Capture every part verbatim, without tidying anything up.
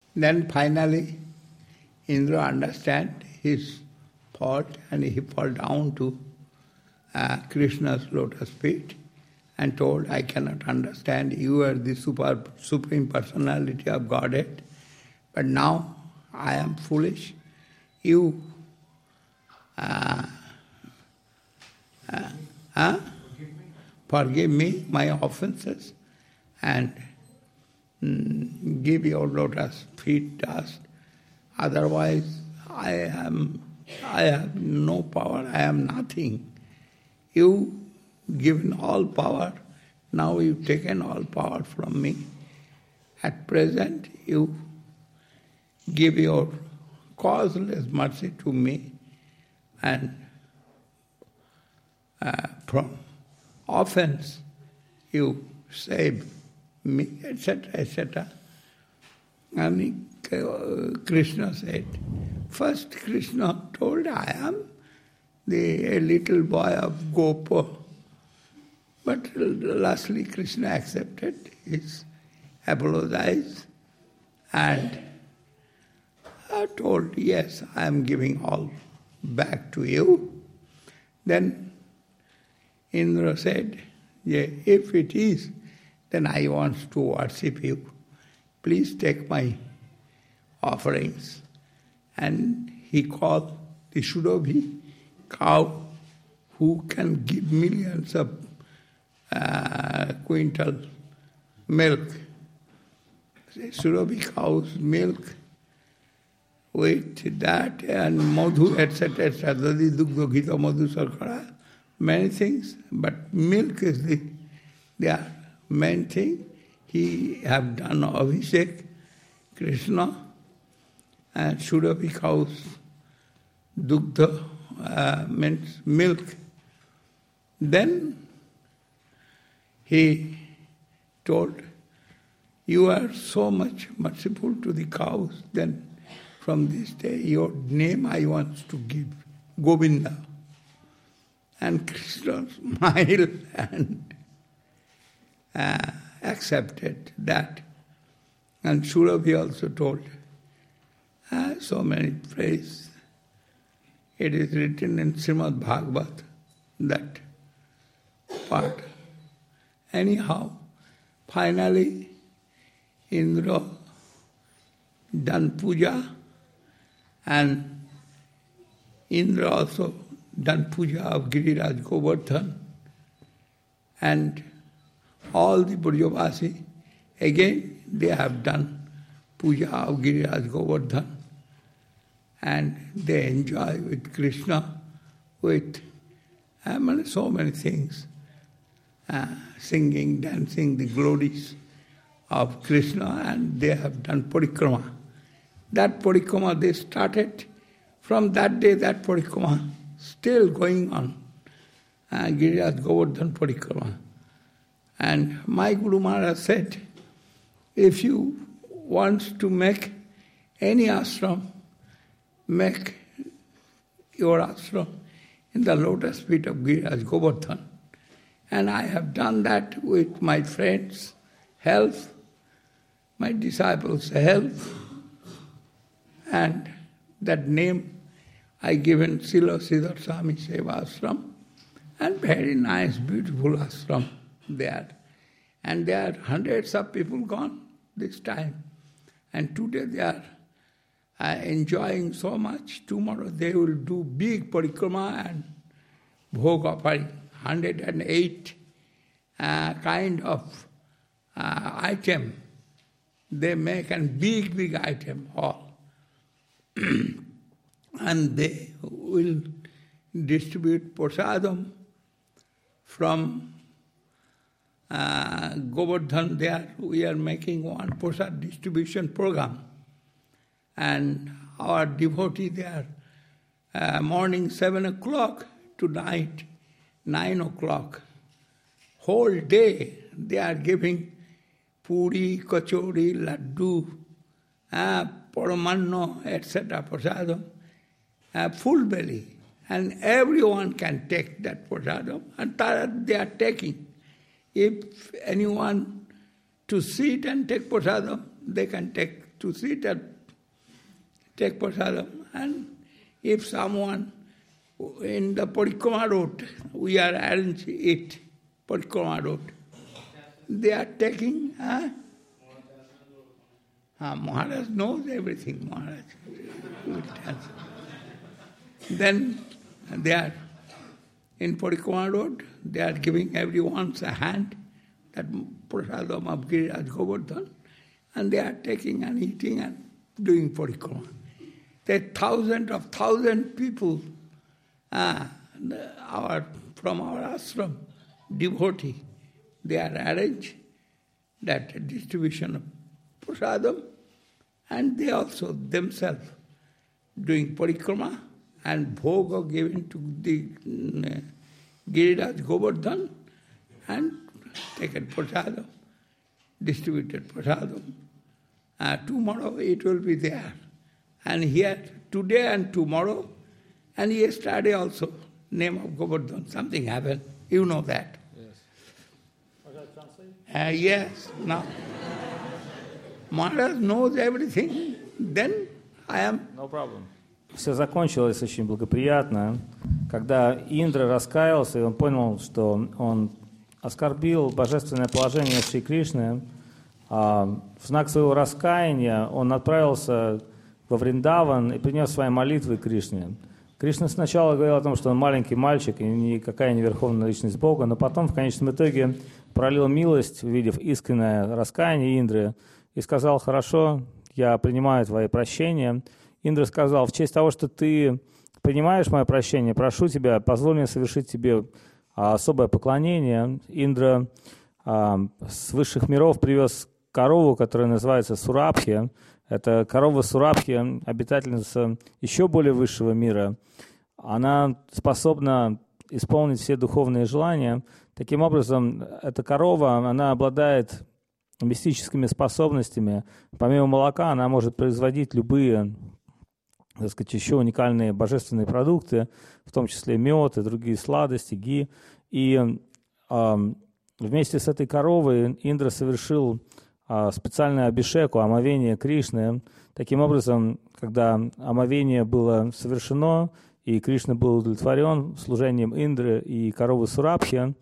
Then finally, Indra understand his fault and he fall down to uh, Krishna's lotus feet and told, I cannot understand, you are the super, supreme personality of Godhead, but now I am foolish. You uh, uh, uh, forgive me my offenses and mm, give your lotus feet dust. Otherwise, I am, I have no power, I am nothing. You given all power, now you've taken all power from me. At present, you give your causeless mercy to me and uh, from offense you save me, et cetera, et cetera. And Krishna said, first Krishna told, I am the a little boy of Gopa. But lastly Krishna accepted his apologize and I told, yes, I am giving all back to you. Then Indra said, yeah, if it is, then I want to worship you. Please take my offerings. And he called the Surabhi cow who can give millions of uh, quintal milk. Surabhi cow's milk with that and madhu, et cetera, et cetera, dadi, dugdha, ghita, madhu, sarkara, many things, but milk is the their main thing. He have done Abhishek, Krishna, and Surabhi cow's dugdha uh, means milk. Then he told, you are so much merciful to the cows, then from this day your name I want to give, Govinda. And Krishna smiled and uh, accepted that. And Surabhi also told, uh, so many phrases. It is written in Srimad Bhagavat, that part. Anyhow, finally, Indra done puja, and Indra also done puja of Giriraj Govardhan, and all the Brajavasi, again they have done puja of Giriraj Govardhan, and they enjoy with Krishna, with I mean, so many things, uh, singing, dancing, the glories of Krishna, and they have done parikrama. That parikrama they started, from that day that parikrama still going on, uh, Giriraj Govardhan parikrama. And my Guru Maharaj said, if you want to make any ashram, make your ashram in the lotus feet of Giriraj Govardhan. And I have done that with my friends' help, my disciples' help, and that name I given Srila Sridhar Swami Seva Ashram, and very nice, beautiful ashram there. And there are hundreds of people gone this time. And today they are uh, enjoying so much. Tomorrow they will do big parikrama and bhog offering, one hundred eight uh, kind of uh, item. They make a big, big item hall. And they will distribute prasadam from uh, Govardhan. There we are making one prasad distribution program. And our devotee there, uh, morning seven o'clock to night nine o'clock, whole day they are giving puri, kachori, laddu, uh, paramanno, et cetera, prasadam, uh, full belly. And everyone can take that prasadam, and they are taking. If anyone to sit and take prasadam, they can take to sit and take prasadam. And if someone in the Parikrama road, we are arranged it, Parikrama road, they are taking, huh? Ah, Maharaj knows everything, Maharaj. Then they are in Parikrama road, they are giving everyone's a hand, that prasadam of Giriraj Govardhan, and they are taking and eating and doing Parikrama. There are thousands of thousand people uh, our, from our ashram, devotee, they are arranged that distribution of prasadam, and they also themselves doing parikrama and bhoga given to the uh, Giriraj Govardhan and taken prasadam, distributed prasadam. Uh, tomorrow it will be there. And here, today and tomorrow, and yesterday also, name of Govardhan, something happened. You know that. Yes. Okay, translate? Uh, yes, now. Maharaj knows everything, then I am... No problem. Все закончилось очень благоприятно, когда Индра раскаялся, и он понял, что он оскорбил божественное положение Шри Кришны. В знак своего раскаяния он отправился во Вриндаван и принес свои молитвы Кришне. Кришна сначала говорил о том, что он маленький мальчик и никакая не верховная личность Бога, но потом в конечном итоге пролил милость, увидев искреннее раскаяние Индры, и сказал: «Хорошо, я принимаю твои прощения». Индра сказал: «В честь того, что ты принимаешь мое прощение, прошу тебя, позволь мне совершить тебе особое поклонение». Индра а, с высших миров привез корову, которая называется Сурабхи. Это корова Сурабхи, обитательница еще более высшего мира. Она способна исполнить все духовные желания. Таким образом, эта корова, она обладает мистическими способностями. Помимо молока, она может производить любые, так сказать, еще уникальные божественные продукты, в том числе мед и другие сладости, ги. И э, вместе с этой коровой Индра совершил специальное абишеку, омовение Кришны. Таким образом, когда омовение было совершено, и Кришна был удовлетворен служением Индры и коровы Сурабхи,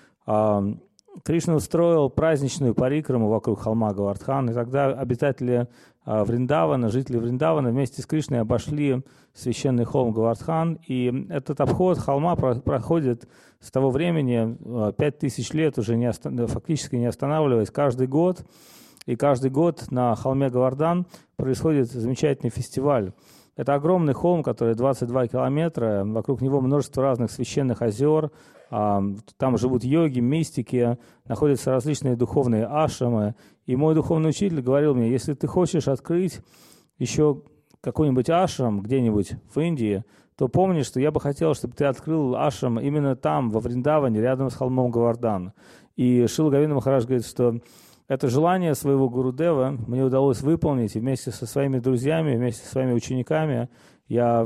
Кришна устроил праздничную парикраму вокруг холма Говардхан, и тогда обитатели Вриндавана, жители Вриндавана вместе с Кришной обошли священный холм Говардхан, и этот обход холма проходит с того времени пять тысяч лет, уже не оста- фактически не останавливаясь, каждый год. И каждый год на холме Говардан происходит замечательный фестиваль. Это огромный холм, который двадцать два километра, вокруг него множество разных священных озер, там живут йоги, мистики, находятся различные духовные ашрамы. И мой духовный учитель говорил мне: если ты хочешь открыть еще какой-нибудь ашрам где-нибудь в Индии, то помни, что я бы хотел, чтобы ты открыл ашрам именно там, во Вриндаване, рядом с холмом Говардан. И Шрила Говинда Махарадж говорит, что это желание своего Гурудева мне удалось выполнить, и вместе со своими друзьями, вместе со своими учениками я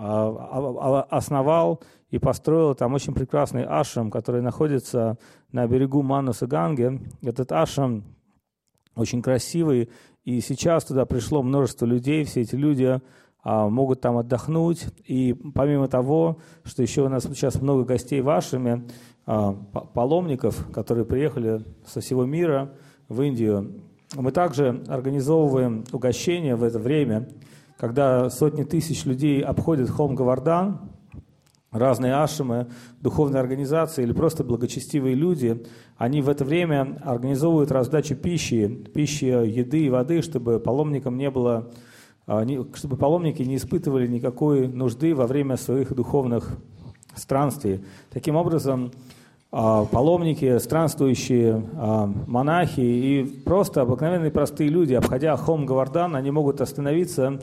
основал и построил там очень прекрасный ашрам, который находится на берегу Манаса Ганги. Этот ашрам очень красивый, и сейчас туда пришло множество людей, все эти люди а, могут там отдохнуть, и помимо того, что еще у нас сейчас много гостей в ашраме, а, паломников, которые приехали со всего мира в Индию, мы также организовываем угощения в это время, когда сотни тысяч людей обходят холм Говардан, разные ашрамы, духовные организации или просто благочестивые люди, они в это время организовывают раздачу пищи, пищи, еды и воды, чтобы паломникам не было, чтобы паломники не испытывали никакой нужды во время своих духовных странствий. Таким образом, паломники, странствующие монахи и просто обыкновенные простые люди, обходя холм Говардан, они могут остановиться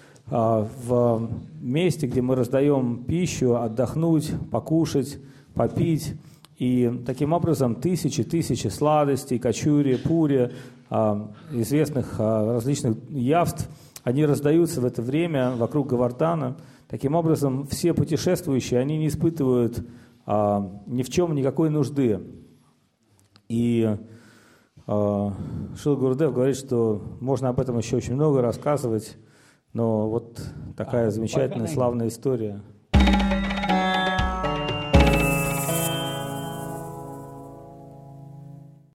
в месте, где мы раздаем пищу, отдохнуть, покушать, попить. И таким образом тысячи, тысячи сладостей, качури, пури, известных различных явств, они раздаются в это время вокруг Говардана. Таким образом, все путешествующие, они не испытывают ни в чем никакой нужды. И Шрила Гурудев говорит, что можно об этом еще очень много рассказывать, но вот такая замечательная, славная история.